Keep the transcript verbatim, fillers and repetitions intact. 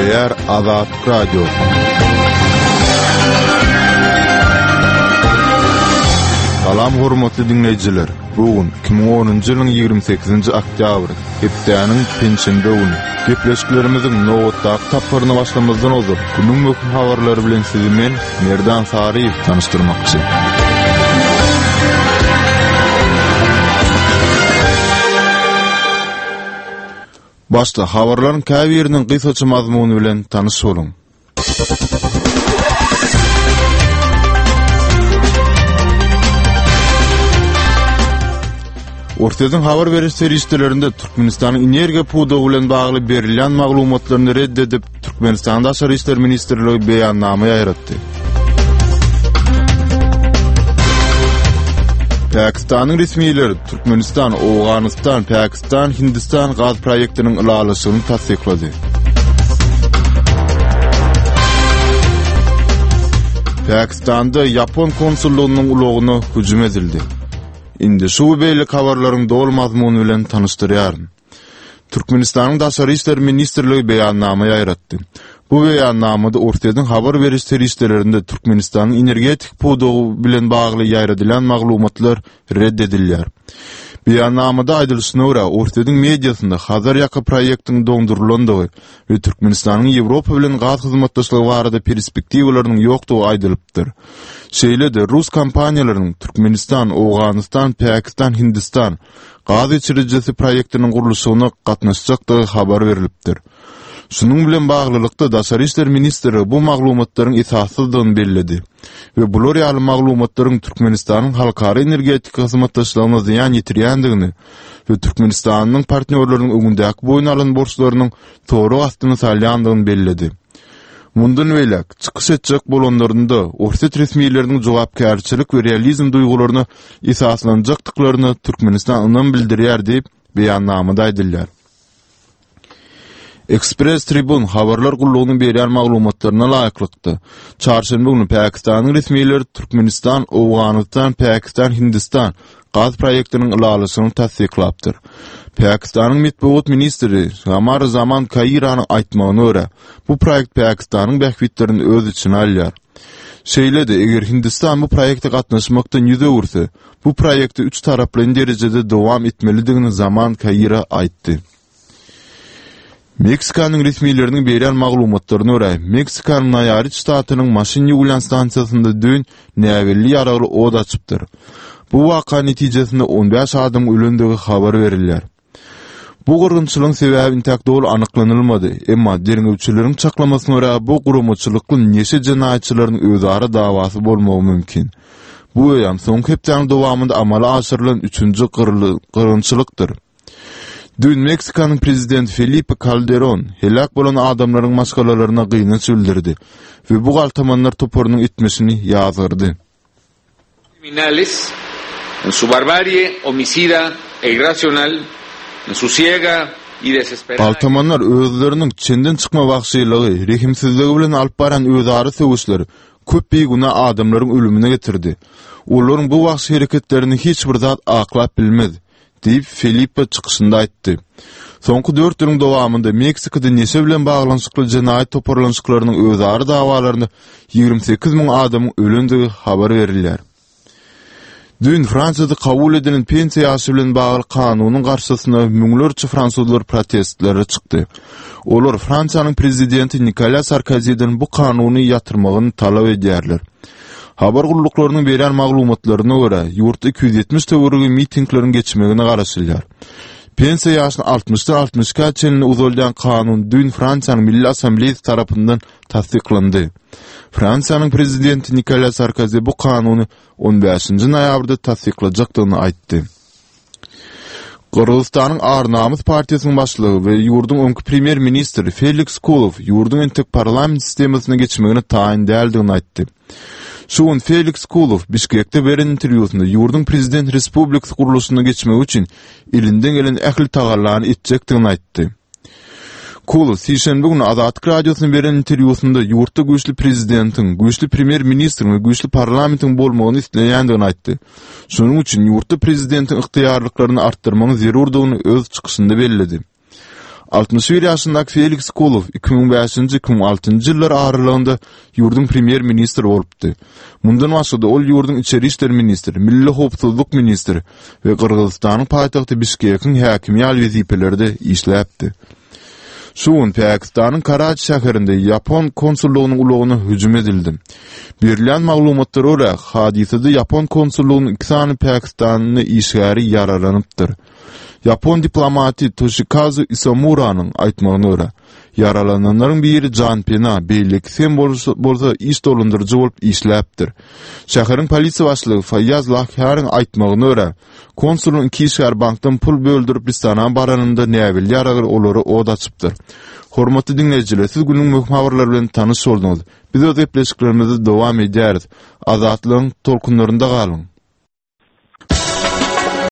Dinleýär Azad Radio. Salam hormatly dinleýijiler. Bugün iki bin onunjy ýylyň ýigirme sekizinji oktýabry, hepdeniň penşembe güni. Gepleşiklerimiziň nowatdaky tapyryny başlamazdan ozur. Günüň möhüm habarlary bilen sizi men Merdan Sariýew tanışdyrmakçy. Başta habarlaryň käbir ýeriniň gysgaça mazmuny bilen tanyş boluň. Ortadan habar beriş serişlerinde Türkmenistan'ın energiya puduğı bilen bagly berilýän maglumatlaryny reddedip Türkmenistan Daşary işler ministrligi beýannama ýaratdy. Pakistanyň resmiýetleri Türkmenistan, Awganistan, Pakistan, Hindistan gaz proýektiniň ulalyşyny tasdiklady. Pakistanda Yapon konsullugynyň ulagyna hüjüm edildi. Indi şu beýlik habarlaryň dol mazmuny bilen tanışdyrýaryn. Türkmenistanyň Daşary işler ministrligi beýannama ýaratdy. Bu beýannamada ortadan habar beriş serişlerinde Türkmenistanyň energetik pudugy bilen bagly ýaýradylan maglumatlar reddedilýär. Beýannamada aýdylyşyna görä, ortadan mediasynda Hazar ýaka proýektiniň dondurulýandygy we Türkmenistanyň Ýewropa bilen gaz hyzmatdaşlygy barada perspektiwalarynyň ýokdugy aýdylypdyr. Şeýlede Rus kompaniýalarynyň Türkmenistan, Awganistan, Pakistan, Hindistan gaz içiricisi proýektiniň gurulşygyna gatnaşjakdygy habar berilipdir. Şunun bilen baglylykda Daşary işler ministri bu maglumatlaryň esassyzdygyny bellädi we bular ýaly maglumatlaryň Türkmenistanyň halkara energetik hyzmatdaşlygyna ziýan ýetirýändigini we Türkmenistanyň partnerläriniň öňündäki boyun alan borçlarynyň toğru astyny salýandygyny bellädi. Mundan beýlek çykyş etjek bolanlarynda orta resmiýetleriniň jogapkärçilik we realizm duýgularyny esaslanjakdyklaryny Türkmenistan yndan bildirýär diýip beýannamada aýdylýar. Express Tribune habarlar gullugynyň berýän maglumatlaryna laýyklykdy. Çarşamba günü Pakistanyň resmiýetleri Türkmenistan, Awganistan, Pakistan, Hindistan gaz proýektiniň ulalyşyny tasdiklapdyr. Pakistanyň Mitbuat ministri Gamar Zaman Kairanyň aýtmagyna görä, bu proýekt Pakistanyň bähwitlerini öz içine alýar. Şeýlede eger Hindistan bu proýekde gatnaşmakdan ýüze gürse, bu proýekde üç taraply derejede dowam etmelidigini Zaman Kaira aýtdy. Meksikanyň resmiýetleriniň berýän maglumatlaryna görä, Meksikanyň Nayarit ştatynyň maşyn ýuwlan stansiýasynda dün näwelli ýaragly od açypdyr. Bu waka netijesinde on beş adam ölendigi habar berilýär. Bu gurgunçylygyň sebäbi intäk dol anyklanylmady, emma derňewçileriň çaklamasyna görä bu gurumçylykly neşe jinaýatçylaryň özara dawasy bolmagy mümkin. Bu ýam soňky hepdeniň dowamynda amala aşyrylan üçünji gurgunçylykdyr. Dün Meksikanyň prezidenti Felipe Calderón helak bolan adamlaryň maskalaryna gynanç bildirdi we bu galtamanlar toporunyň etmesini ýazgyrdy. Criminales en su barbarie homicida e irracional, en su ciega y desesperada. Galtamanlar özleriniň çenden çykma wagşylygy, rehimsizligi bilen alyp baran özary söwüşleri köp beýguna adamlaryň ölümine getirdi. Olaryň bu wagşy hereketlerini hiç bir zat aklap bilmedi diýip Felipe çykyşynda aýtdy. Soňky dört ýylyň dowamynda Meksikada neşe bilen baglanşykly jinaýat toparlanşyklarynyň özary dawalaryny ýigirme sekiz miň adamyň ölendigi habar berilýär. Dün Fransada kabul edilen pensiýa ýaşy bilen bagly kanunyň garşysyna müňlerçe fransuzlar protestleri çykdy. Olar Fransiýanyň prezidenti Nicolas Sarkozy'den bu kanuny ýatyrmagyny talap edýärler. Habar gulluklarynyň berýän maglumatlaryna görä, ýurtda iki yüz ýetmiş töweregi mitinglerin geçmegine garaşylýar. Pensiýa ýaşyny altmışdan altmışa çenine uzalýan kanun dün Fransiýanyň Milli Assambleýasy tarapyndan tasdiklandy. Fransiýanyň prezidenti Nicolas Sarkozy bu kanuny on beşinji noýabrda tasdiklajakdygyny aýtdy. Qırgızstanyň Arnamız partiýasynyň başlygy we ýurdun öňkü premier ministri Felix Kulov ýurdun entek parlament sistemasyna geçmegine taýin däldigini aýtdy. Şuun Felix Kulov Bişkekde beren interwýusynda ýurdun prezident respublikasy guruluşyna geçmek üçin ilinden gelen ähli tagallarny etjekdigini aýtdy. Kulov Sişenbe günü Azatlyk radiosyna beren interwýusynda ýurtda güýçli prezidentiň, güýçli premier ministriň we güýçli parlamentiň bolmagyny isleýändigini aýtdy. Şonuň üçin ýurtda prezidentiň yktyýarlyklaryny artdyrmagy zerurdygyny öz çykyşynda bellädi. altymyş bir ýaşyndaky Felix Kolov iki bin beşinji iki bin altynjy ýyllar aralygynda ýurdun premier ministri bolupdy. Mundan başga ol ýurdun içeri işler ministri, milli howpsuzlyk ministri we Kyrgyzstanyň paýtagty Bişkekiň häkimi ýaly wezipelerinde işläpdi. Şuun Pakistanyň Karachi şäherinde Yapon konsullugynyň ulogyna hüjüm edildi. Berilýän maglumatlara görä, hadisede Yapon konsullugynyň iki sany Pakistanly işgäri yaralanypdyr. Yapon diplomati Toshikazu Isamuranyň aýtmagyna görä, yaralananlaryň biri Jan Pena, beýleki sen bolsa iş dolundyrjy bolup işläpdir. Şäheriň polisiýa başlygy Fayyaz Lahyaryň aýtmagyna görä, konsulun iki işgär bankdan pul böldürip Bistana baranynda näbil ýaragyr olary od açypdyr. Hormatly dinleýijiler, siz günüň möhüm habarlar bilen tanyş boldyňyz. Biz öz gepleşiklerimizi dowam edýäris. Azatlygyň tolkunlarynda galyň.